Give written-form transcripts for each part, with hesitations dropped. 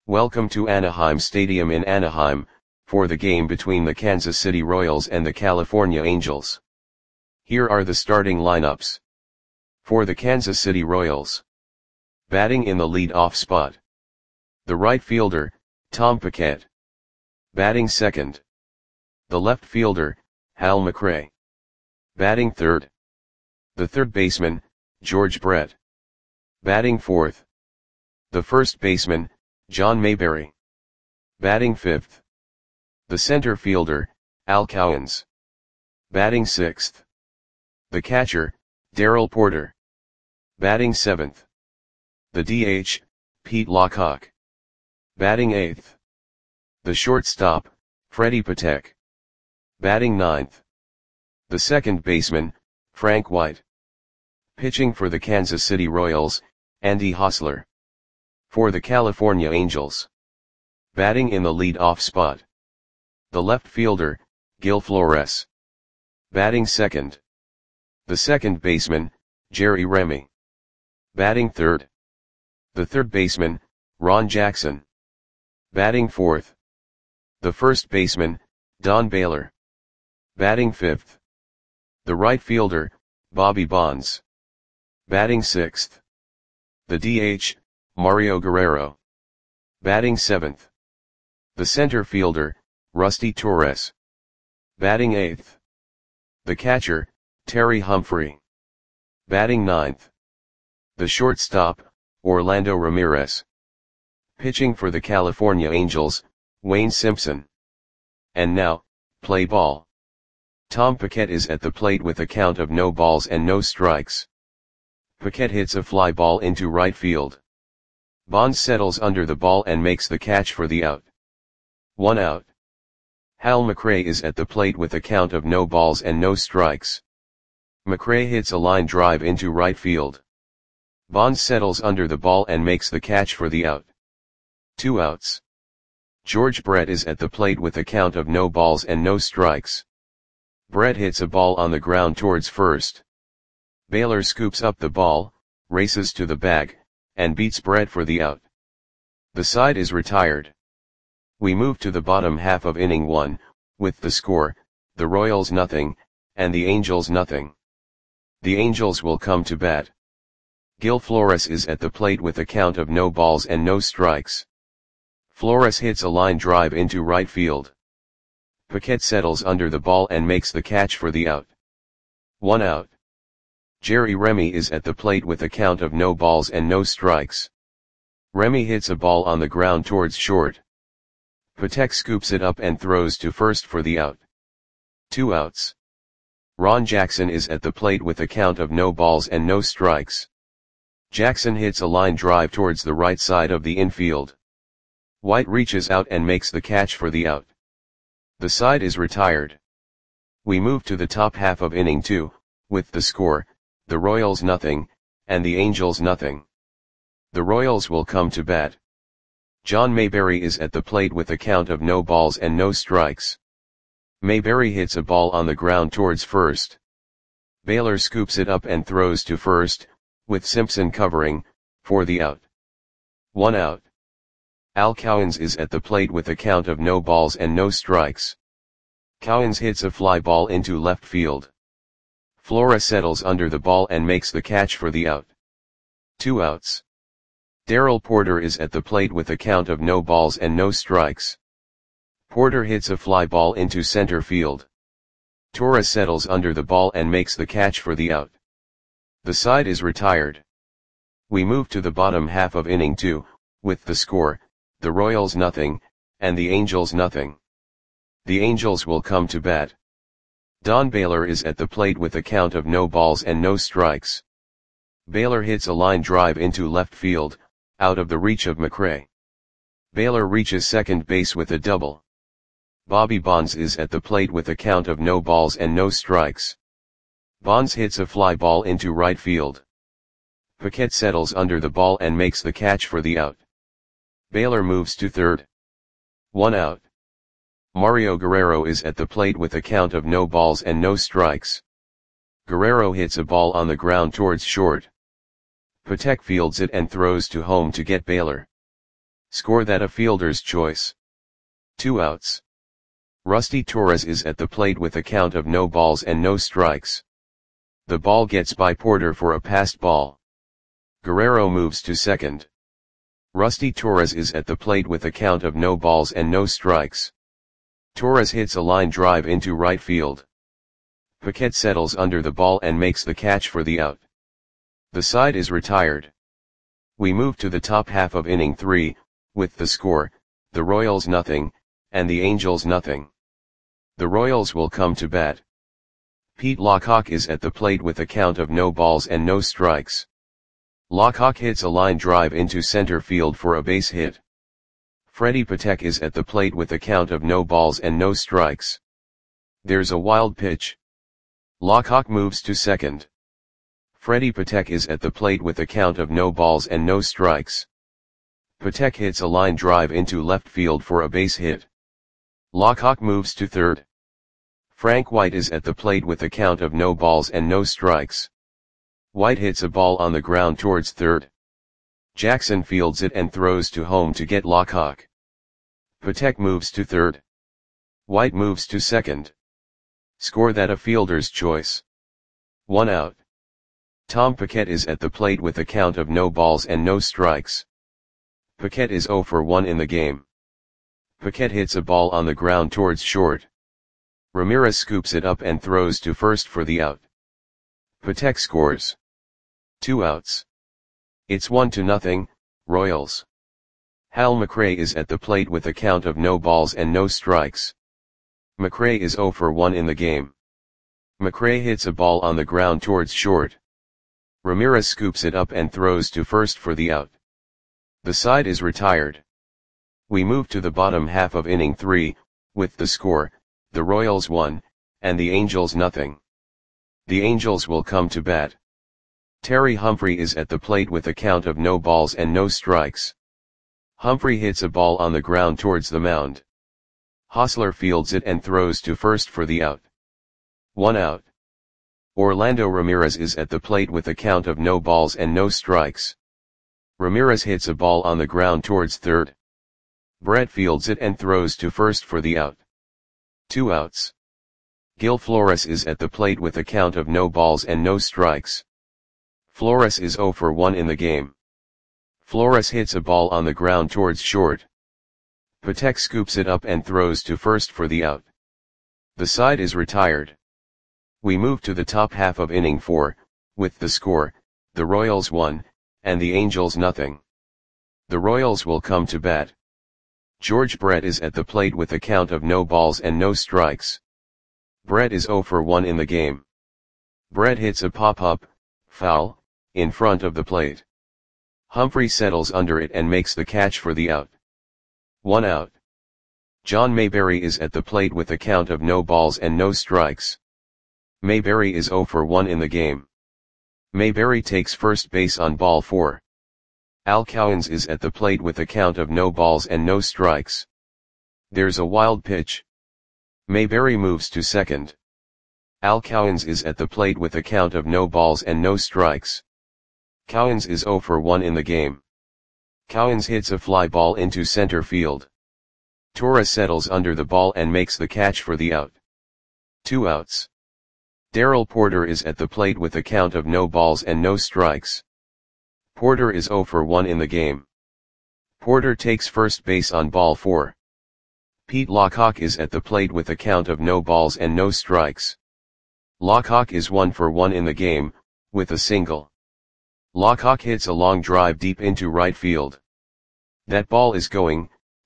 Welcome to Anaheim Stadium in Anaheim, for the game between the Kansas City Royals and the California Angels. Here are the starting lineups. For the Kansas City Royals. Batting in the lead-off spot. The right fielder, Tom Pickett. Batting second. The left fielder, Hal McRae. Batting third. The third baseman, George Brett. Batting fourth. The first baseman, John Mayberry. Batting fifth. The center fielder, Al Cowens. Batting sixth. The catcher, Darrell Porter. Batting seventh. The DH, Pete Lockhawk. Batting eighth. The shortstop, Freddie Patek. Batting ninth. The second baseman, Frank White. Pitching for the Kansas City Royals, Andy Hosler. For the California Angels. Batting in the lead-off spot. The left fielder, Gil Flores. Batting second. The second baseman, Jerry Remy. Batting third. The third baseman, Ron Jackson. Batting fourth. The first baseman, Don Baylor. Batting fifth. The right fielder, Bobby Bonds. Batting sixth. The DH, Mario Guerrero. Batting seventh. The center fielder, Rusty Torres. Batting eighth. The catcher, Terry Humphrey. Batting ninth. The shortstop, Orlando Ramirez. Pitching for the California Angels, Wayne Simpson. And now, play ball. Tom Pickett is at the plate with a count of no balls and no strikes. Pickett hits a fly ball into right field. Bonds settles under the ball and makes the catch for the out. 1 out. Hal McRae is at the plate with a count of no balls and no strikes. McRae hits a line drive into right field. Bonds settles under the ball and makes the catch for the out. 2 outs. George Brett is at the plate with a count of no balls and no strikes. Brett hits a ball on the ground towards first. Baylor scoops up the ball, races to the bag, and beats Brett for the out. The side is retired. We move to the bottom half of inning 1, with the score, the Royals nothing, and the Angels nothing. The Angels will come to bat. Gil Flores is at the plate with a count of no balls and no strikes. Flores hits a line drive into right field. Pickett settles under the ball and makes the catch for the out. 1 out. Jerry Remy is at the plate with a count of no balls and no strikes. Remy hits a ball on the ground towards short. Patek scoops it up and throws to first for the out. 2 outs. Ron Jackson is at the plate with a count of no balls and no strikes. Jackson hits a line drive towards the right side of the infield. White reaches out and makes the catch for the out. The side is retired. We move to the top half of inning 2, with the score, the Royals nothing, and the Angels nothing. The Royals will come to bat. John Mayberry is at the plate with a count of no balls and no strikes. Mayberry hits a ball on the ground towards first. Baylor scoops it up and throws to first, with Simpson covering, for the out. 1 out. Al Cowens is at the plate with a count of no balls and no strikes. Cowens hits a fly ball into left field. Flores settles under the ball and makes the catch for the out. 2 outs. Darrell Porter is at the plate with a count of no balls and no strikes. Porter hits a fly ball into center field. Torres settles under the ball and makes the catch for the out. The side is retired. We move to the bottom half of inning 2, with the score, the Royals nothing, and the Angels nothing. The Angels will come to bat. Don Baylor is at the plate with a count of no balls and no strikes. Baylor hits a line drive into left field, out of the reach of McRae. Baylor reaches second base with a double. Bobby Bonds is at the plate with a count of no balls and no strikes. Bonds hits a fly ball into right field. Pickett settles under the ball and makes the catch for the out. Baylor moves to third. 1 out. Mario Guerrero is at the plate with a count of no balls and no strikes. Guerrero hits a ball on the ground towards short. Patek fields it and throws to home to get Baylor. Score that a fielder's choice. 2 outs. Rusty Torres is at the plate with a count of no balls and no strikes. The ball gets by Porter for a passed ball. Guerrero moves to second. Rusty Torres is at the plate with a count of no balls and no strikes. Torres hits a line drive into right field. Paquette settles under the ball and makes the catch for the out. The side is retired. We move to the top half of inning 3, with the score, the Royals nothing, and the Angels nothing. The Royals will come to bat. Pete Lockhawk is at the plate with a count of no balls and no strikes. Lockhawk hits a line drive into center field for a base hit. Freddie Patek is at the plate with a count of no balls and no strikes. There's a wild pitch. Lockhawk moves to second. Freddie Patek is at the plate with a count of no balls and no strikes. Patek hits a line drive into left field for a base hit. Lockhawk moves to third. Frank White is at the plate with a count of no balls and no strikes. White hits a ball on the ground towards third. Jackson fields it and throws to home to get Lockhawk. Patek moves to third. White moves to second. Score that a fielder's choice. 1 out. Tom Paquette is at the plate with a count of no balls and no strikes. Paquette is 0 for 1 in the game. Paquette hits a ball on the ground towards short. Ramirez scoops it up and throws to first for the out. Patek scores. 2 outs. It's 1-0, Royals. Hal McRae is at the plate with a count of no balls and no strikes. McRae is 0 for 1 in the game. McRae hits a ball on the ground towards short. Ramirez scoops it up and throws to first for the out. The side is retired. We move to the bottom half of inning 3, with the score, the Royals 1, and the Angels nothing. The Angels will come to bat. Terry Humphrey is at the plate with a count of no balls and no strikes. Humphrey hits a ball on the ground towards the mound. Hosler fields it and throws to first for the out. 1 out. Orlando Ramirez is at the plate with a count of no balls and no strikes. Ramirez hits a ball on the ground towards third. Brett fields it and throws to first for the out. 2 outs. Gil Flores is at the plate with a count of no balls and no strikes. Flores is 0 for 1 in the game. Flores hits a ball on the ground towards short. Patek scoops it up and throws to first for the out. The side is retired. We move to the top half of inning 4, with the score, the Royals 1, and the Angels nothing. The Royals will come to bat. George Brett is at the plate with a count of no balls and no strikes. Brett is 0 for 1 in the game. Brett hits a pop-up, foul, in front of the plate. Humphrey settles under it and makes the catch for the out. 1 out. John Mayberry is at the plate with a count of no balls and no strikes. Mayberry is 0 for 1 in the game. Mayberry takes first base on ball 4. Al Cowens is at the plate with a count of no balls and no strikes. There's a wild pitch. Mayberry moves to second. Al Cowens is at the plate with a count of no balls and no strikes. Cowens is 0 for 1 in the game. Cowens hits a fly ball into center field. Torres settles under the ball and makes the catch for the out. 2 outs. Darrell Porter is at the plate with a count of no balls and no strikes. Porter is 0 for 1 in the game. Porter takes first base on ball 4. Pete Lockhawk is at the plate with a count of no balls and no strikes. Lockhawk is 1 for 1 in the game, with a single. Lockhawk hits a long drive deep into right field. That ball is gone.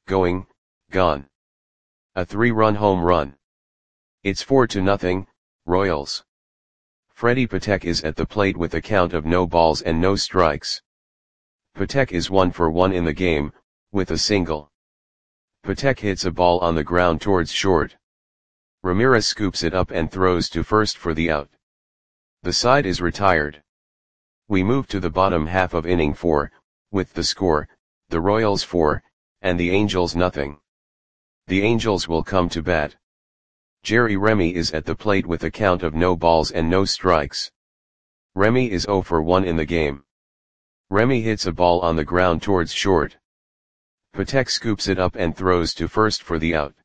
A 3-run home run. It's 4-0, Royals. Freddie Patek is at the plate with a count of no balls and no strikes. Patek is 1 for 1 in the game, with a single. Patek hits a ball on the ground towards short. Ramirez scoops it up and throws to first for the out. The side is retired. We move to the bottom half of inning 4, with the score, the Royals 4, and the Angels nothing. The Angels will come to bat. Jerry Remy is at the plate with a count of no balls and no strikes. Remy is 0 for 1 in the game. Remy hits a ball on the ground towards short. Patek scoops it up and throws to first for the out.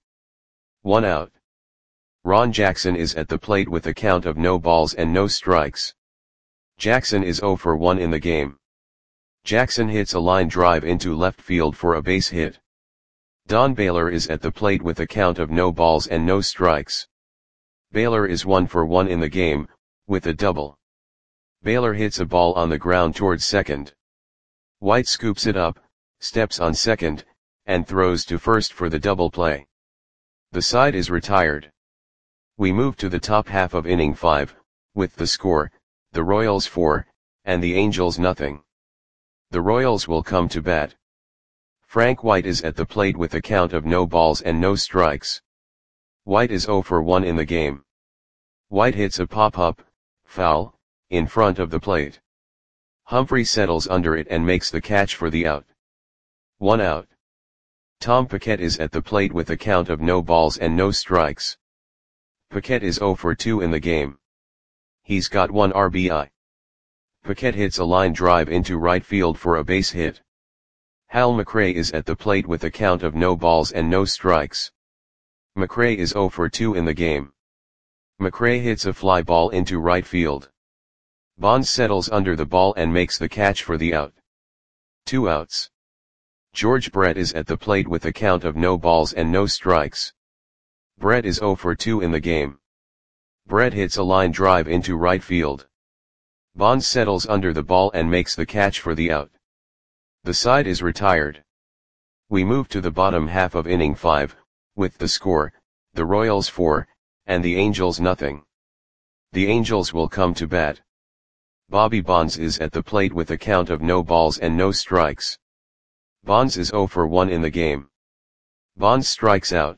1 out. Ron Jackson is at the plate with a count of no balls and no strikes. Jackson is 0 for 1 in the game. Jackson hits a line drive into left field for a base hit. Don Baylor is at the plate with a count of no balls and no strikes. Baylor is 1 for 1 in the game, with a double. Baylor hits a ball on the ground towards second. White scoops it up, steps on second, and throws to first for the double play. The side is retired. We move to the top half of inning 5, with the score, the Royals 4, and the Angels nothing. The Royals will come to bat. Frank White is at the plate with a count of no balls and no strikes. White is 0 for 1 in the game. White hits a pop-up, foul, in front of the plate. Humphrey settles under it and makes the catch for the out. 1 out. Tom Paquette is at the plate with a count of no balls and no strikes. Paquette is 0 for 2 in the game. He's got 1 RBI. Paquette hits a line drive into right field for a base hit. Hal McRae is at the plate with a count of no balls and no strikes. McRae is 0 for 2 in the game. McRae hits a fly ball into right field. Bonds settles under the ball and makes the catch for the out. 2 outs. George Brett is at the plate with a count of no balls and no strikes. Brett is 0 for 2 in the game. Brett hits a line drive into right field. Bonds settles under the ball and makes the catch for the out. The side is retired. We move to the bottom half of inning 5, with the score, the Royals 4, and the Angels nothing. The Angels will come to bat. Bobby Bonds is at the plate with a count of no balls and no strikes. Bonds is 0 for 1 in the game. Bonds strikes out.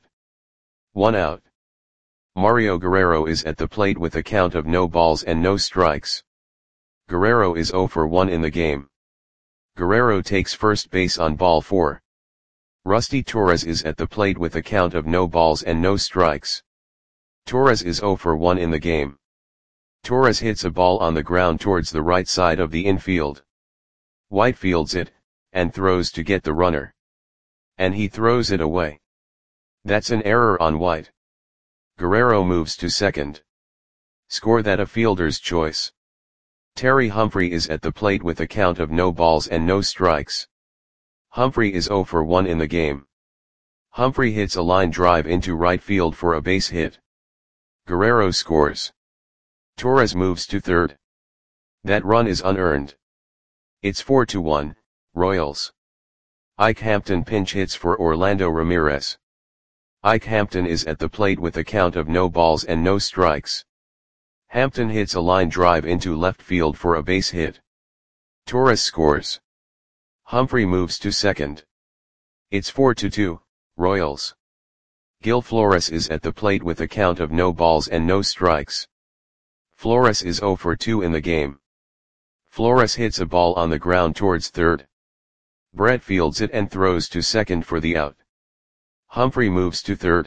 1 out. Mario Guerrero is at the plate with a count of no balls and no strikes. Guerrero is 0 for 1 in the game. Guerrero takes first base on ball 4. Rusty Torres is at the plate with a count of no balls and no strikes. Torres is 0 for 1 in the game. Torres hits a ball on the ground towards the right side of the infield. White fields it, and throws to get the runner. And he throws it away. That's an error on White. Guerrero moves to second. Score that a fielder's choice. Terry Humphrey is at the plate with a count of no balls and no strikes. Humphrey is 0 for 1 in the game. Humphrey hits a line drive into right field for a base hit. Guerrero scores. Torres moves to third. That run is unearned. It's 4-1, Royals. Ike Hampton pinch hits for Orlando Ramirez. Ike Hampton is at the plate with a count of no balls and no strikes. Hampton hits a line drive into left field for a base hit. Torres scores. Humphrey moves to second. It's 4-2, Royals. Gil Flores is at the plate with a count of no balls and no strikes. Flores is 0 for 2 in the game. Flores hits a ball on the ground towards third. Brett fields it and throws to second for the out. Humphrey moves to third.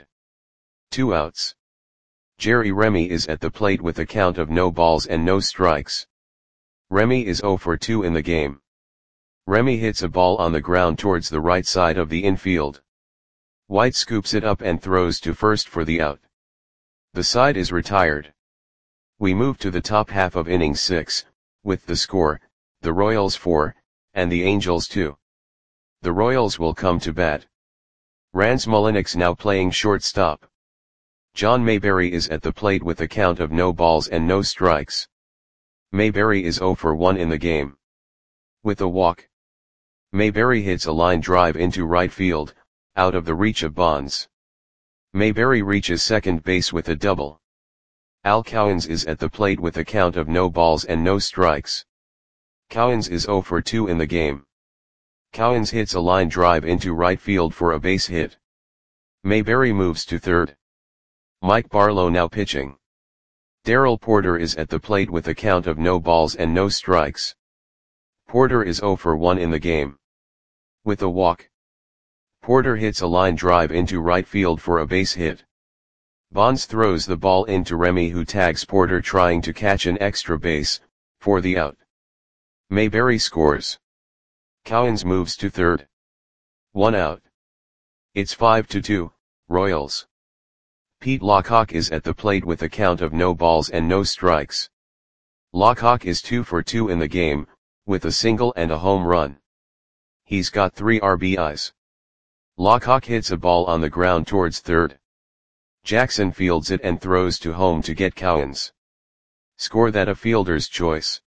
2 outs. Jerry Remy is at the plate with a count of no balls and no strikes. Remy is 0 for 2 in the game. Remy hits a ball on the ground towards the right side of the infield. White scoops it up and throws to first for the out. The side is retired. We move to the top half of inning 6, with the score, the Royals 4, and the Angels 2. The Royals will come to bat. Rance Mulliniks now playing shortstop. John Mayberry is at the plate with a count of no balls and no strikes. Mayberry is 0 for 1 in the game. With a walk. Mayberry hits a line drive into right field, out of the reach of Bonds. Mayberry reaches second base with a double. Al Cowens is at the plate with a count of no balls and no strikes. Cowens is 0 for 2 in the game. Cowens hits a line drive into right field for a base hit. Mayberry moves to third. Mike Barlow now pitching. Darrell Porter is at the plate with a count of no balls and no strikes. Porter is 0 for 1 in the game. With a walk. Porter hits a line drive into right field for a base hit. Bonds throws the ball into Remy, who tags Porter trying to catch an extra base, for the out. Mayberry scores. Cowens moves to third. 1 out. It's 5-2, Royals. Pete Lockhawk is at the plate with a count of no balls and no strikes. Lockhawk is 2 for 2 in the game, with a single and a home run. He's got 3 RBIs. Lockhawk hits a ball on the ground towards third. Jackson fields it and throws to home to get Cowens. Score that a fielder's choice.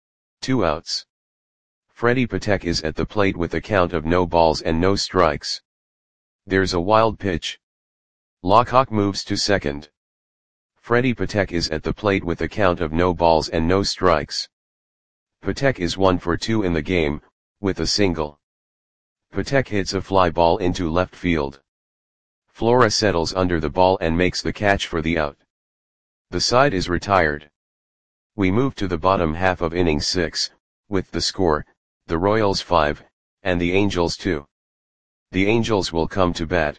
2 outs. Freddie Patek is at the plate with a count of no balls and no strikes. There's a wild pitch. Lockhawk moves to second. Freddie Patek is at the plate with a count of no balls and no strikes. Patek is 1 for 2 in the game, with a single. Patek hits a fly ball into left field. Flora settles under the ball and makes the catch for the out. The side is retired. We move to the bottom half of inning 6, with the score, the Royals 5, and the Angels 2. The Angels will come to bat.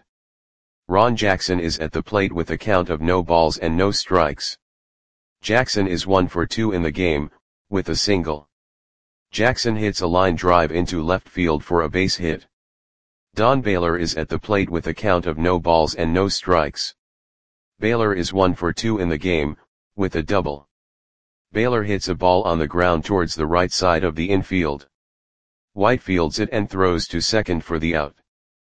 Ron Jackson is at the plate with a count of no balls and no strikes. Jackson is 1 for 2 in the game, with a single. Jackson hits a line drive into left field for a base hit. Don Baylor is at the plate with a count of no balls and no strikes. Baylor is 1 for 2 in the game, with a double. Baylor hits a ball on the ground towards the right side of the infield. White fields it and throws to second for the out.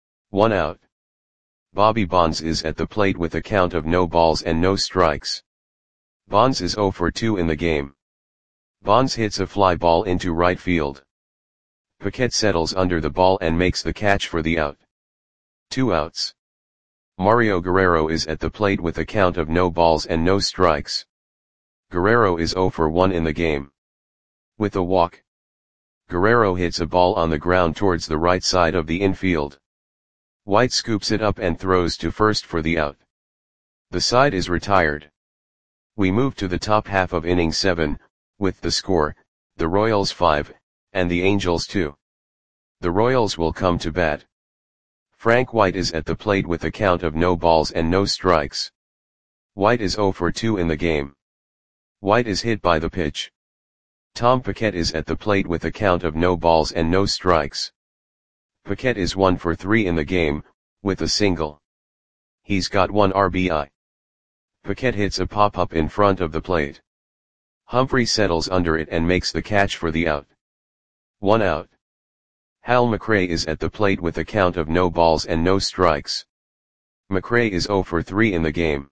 1 out. Bobby Bonds is at the plate with a count of no balls and no strikes. Bonds is 0 for 2 in the game. Bonds hits a fly ball into right field. Paquette settles under the ball and makes the catch for the out. 2 outs. Mario Guerrero is at the plate with a count of no balls and no strikes. Guerrero is 0 for 1 in the game. With a walk. Guerrero hits a ball on the ground towards the right side of the infield. White scoops it up and throws to first for the out. The side is retired. We move to the top half of inning 7, with the score, the Royals 5, and the Angels 2. The Royals will come to bat. Frank White is at the plate with a count of no balls and no strikes. White is 0 for 2 in the game. White is hit by the pitch. Tom Paquette is at the plate with a count of no balls and no strikes. Paquette is 1 for 3 in the game, with a single. He's got 1 RBI. Paquette hits a pop-up in front of the plate. Humphrey settles under it and makes the catch for the out. 1 out. Hal McRae is at the plate with a count of no balls and no strikes. McRae is 0 for 3 in the game.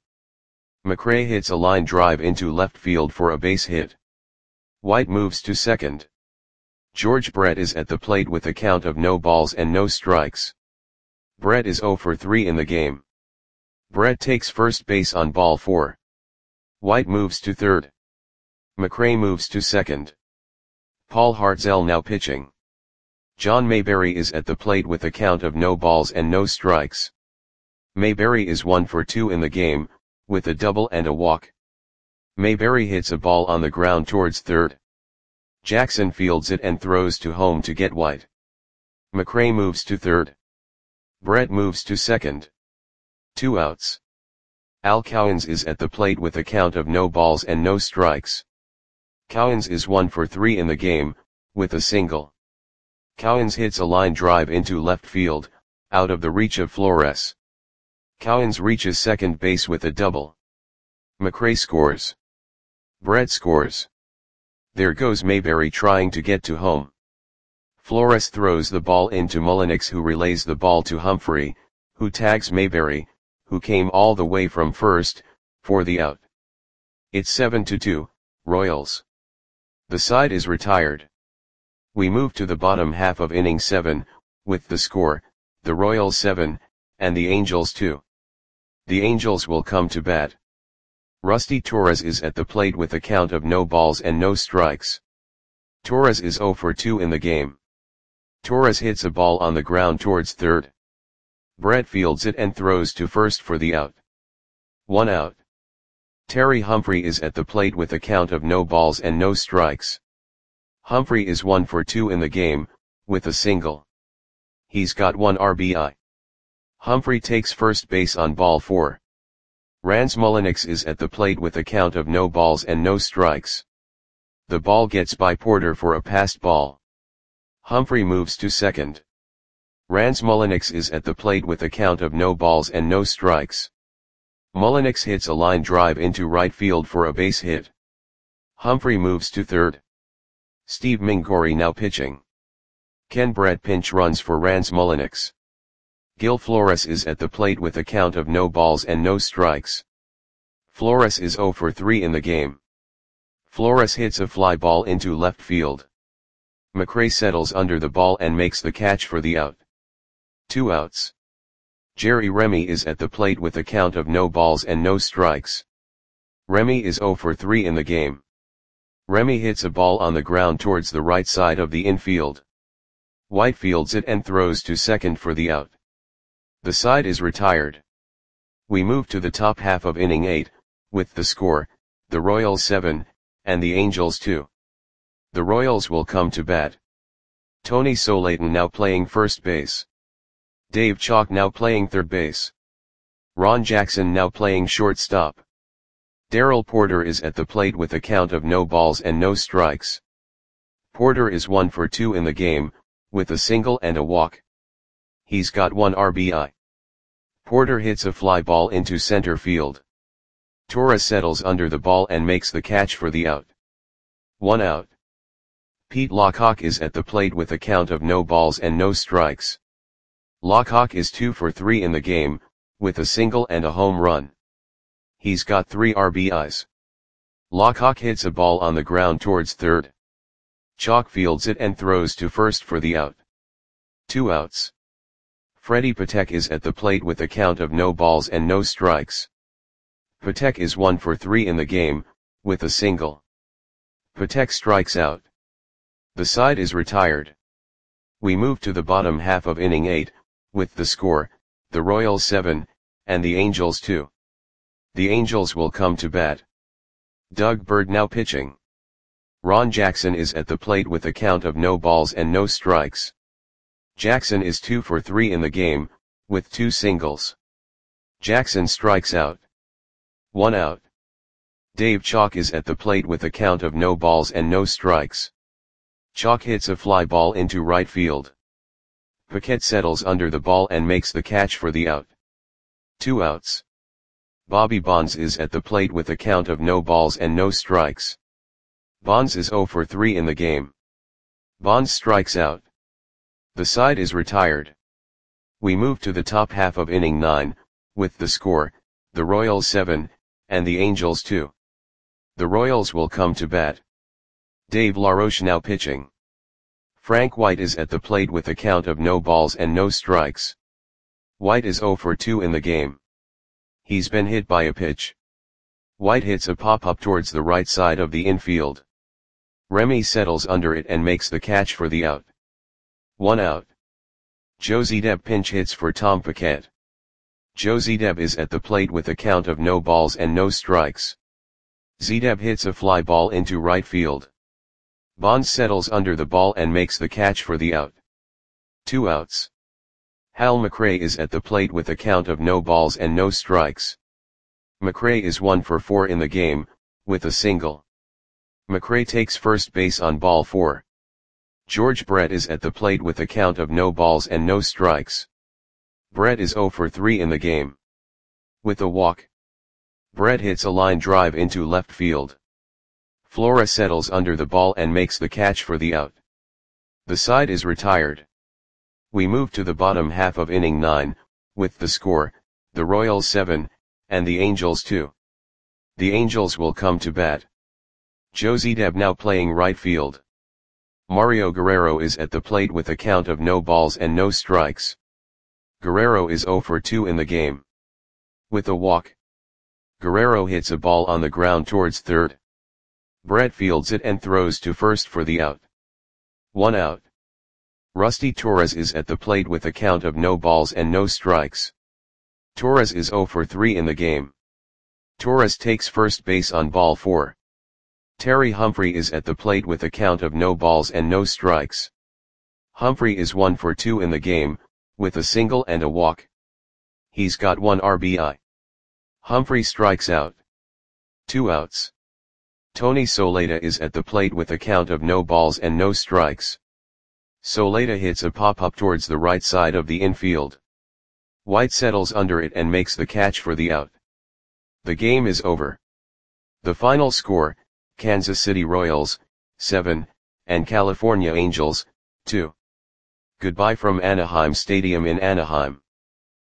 McRae hits a line drive into left field for a base hit. White moves to second. George Brett is at the plate with a count of no balls and no strikes. Brett is 0 for 3 in the game. Brett takes first base on ball 4. White moves to third. McRae moves to second. Paul Hartzell now pitching. John Mayberry is at the plate with a count of no balls and no strikes. Mayberry is 1 for 2 in the game, with a double and a walk. Mayberry hits a ball on the ground towards third. Jackson fields it and throws to home to get White. McRae moves to third. Brett moves to second. 2 outs. Al Cowens is at the plate with a count of no balls and no strikes. Cowens is 1 for 3 in the game, with a single. Cowens hits a line drive into left field, out of the reach of Flores. Cowens reaches second base with a double. McRae scores. Brett scores. There goes Mayberry trying to get to home. Flores throws the ball into Mullenix, who relays the ball to Humphrey, who tags Mayberry, who came all the way from first, for the out. It's 7-2, Royals. The side is retired. We move to the bottom half of inning 7, with the score, the Royals 7, and the Angels 2. The Angels will come to bat. Rusty Torres is at the plate with a count of no balls and no strikes. Torres is 0 for 2 in the game. Torres hits a ball on the ground towards third. Brett fields it and throws to first for the out. 1 out. Terry Humphrey is at the plate with a count of no balls and no strikes. Humphrey is 1 for 2 in the game, with a single. He's got 1 RBI. Humphrey takes first base on ball 4. Rance Mullenix is at the plate with a count of no balls and no strikes. The ball gets by Porter for a passed ball. Humphrey moves to second. Rans Mulliniks is at the plate with a count of no balls and no strikes. Mulliniks hits a line drive into right field for a base hit. Humphrey moves to third. Steve Mingori now pitching. Ken Brett pinch runs for Rans Mulliniks. Gil Flores is at the plate with a count of no balls and no strikes. Flores is 0 for 3 in the game. Flores hits a fly ball into left field. McRae settles under the ball and makes the catch for the out. 2 outs. Jerry Remy is at the plate with a count of no balls and no strikes. Remy is 0 for 3 in the game. Remy hits a ball on the ground towards the right side of the infield. White fields it and throws to second for the out. The side is retired. We move to the top half of inning 8, with the score, the Royals 7, and the Angels 2. The Royals will come to bat. Tony Solayton now playing first base. Dave Chalk now playing third base. Ron Jackson now playing shortstop. Darrell Porter is at the plate with a count of no balls and no strikes. Porter is 1 for 2 in the game, with a single and a walk. He's got 1 RBI. Porter hits a fly ball into center field. Torres settles under the ball and makes the catch for the out. 1 out. Pete Lockhawk is at the plate with a count of no balls and no strikes. Lockhawk is 2 for 3 in the game, with a single and a home run. He's got 3 RBIs. Lockhawk hits a ball on the ground towards third. Chalk fields it and throws to first for the out. 2 outs. Freddie Patek is at the plate with a count of no balls and no strikes. Patek is 1 for 3 in the game, with a single. Patek strikes out. The side is retired. We move to the bottom half of inning 8, with the score, the Royals 7, and the Angels 2. The Angels will come to bat. Doug Bird now pitching. Ron Jackson is at the plate with a count of no balls and no strikes. Jackson is 2 for 3 in the game, with 2 singles. Jackson strikes out. 1 out. Dave Chalk is at the plate with a count of no balls and no strikes. Chalk hits a fly ball into right field. Paquette settles under the ball and makes the catch for the out. 2 outs. Bobby Bonds is at the plate with a count of no balls and no strikes. Bonds is 0 for 3 in the game. Bonds strikes out. The side is retired. We move to the top half of inning 9, with the score, the Royals 7, and the Angels 2. The Royals will come to bat. Dave LaRoche now pitching. Frank White is at the plate with a count of no balls and no strikes. White is 0 for 2 in the game. He's been hit by a pitch. White hits a pop-up towards the right side of the infield. Remy settles under it and makes the catch for the out. 1 out. Josie Deb pinch hits for Tom Paquette. Josie Deb is at the plate with a count of no balls and no strikes. Zedeb hits a fly ball into right field. Bonds settles under the ball and makes the catch for the out. 2 outs. Hal McRae is at the plate with a count of no balls and no strikes. McRae is 1 for 4 in the game, with a single. McRae takes first base on ball 4. George Brett is at the plate with a count of no balls and no strikes. Brett is 0 for 3 in the game. With a walk. Brett hits a line drive into left field. Flora settles under the ball and makes the catch for the out. The side is retired. We move to the bottom half of inning 9, with the score, the Royals 7, and the Angels 2. The Angels will come to bat. Josie Deb now playing right field. Mario Guerrero is at the plate with a count of no balls and no strikes. Guerrero is 0 for 2 in the game. With a walk. Guerrero hits a ball on the ground towards third. Brett fields it and throws to first for the out. 1 out. Rusty Torres is at the plate with a count of no balls and no strikes. Torres is 0 for 3 in the game. Torres takes first base on ball 4. Terry Humphrey is at the plate with a count of no balls and no strikes. Humphrey is 1 for 2 in the game, with a single and a walk. He's got 1 RBI. Humphrey strikes out. 2 outs. Tony Soleta is at the plate with a count of no balls and no strikes. Soleta hits a pop-up towards the right side of the infield. White settles under it and makes the catch for the out. The game is over. The final score, Kansas City Royals, 7, and California Angels, 2. Goodbye from Anaheim Stadium in Anaheim.